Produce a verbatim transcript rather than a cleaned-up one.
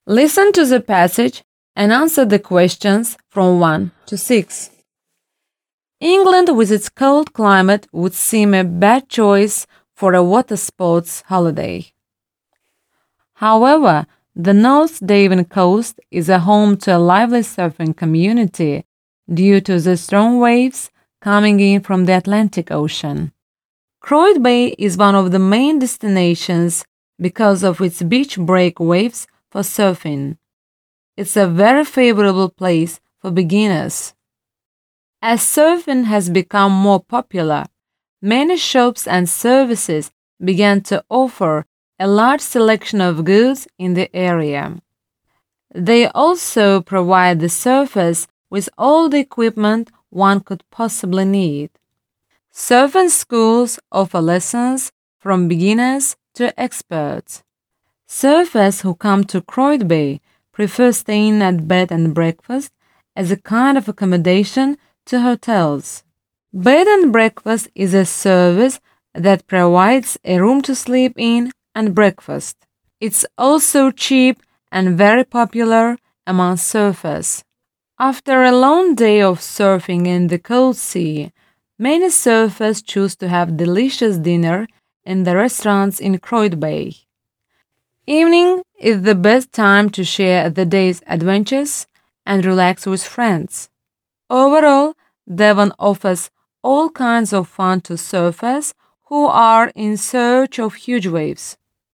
Listen to the passage and answer the questions from one to six. England, with its cold climate, would seem a bad choice for a water sports holiday. However, the North Devon coast is a home to a lively surfing community due to the strong waves coming in from the Atlantic Ocean. Croyd Bay is one of the main destinations because of its beach break waves for surfing. It's a very favorable place for beginners. As surfing has become more popular, many shops and services began to offer a large selection of goods in the area. They also provide the surfers with all the equipment one could possibly need. Surfing schools offer lessons from beginners to experts. Surfers who come to Croyd Bay prefer staying at bed and breakfast as a kind of accommodation to hotels. Bed and breakfast is a service that provides a room to sleep in and breakfast. It's also cheap and very popular among surfers. After a long day of surfing in the cold sea, many surfers choose to have delicious dinner in the restaurants in Croyd Bay. Evening is the best time to share the day's adventures and relax with friends. Overall, Devon offers all kinds of fun to surfers who are in search of huge waves.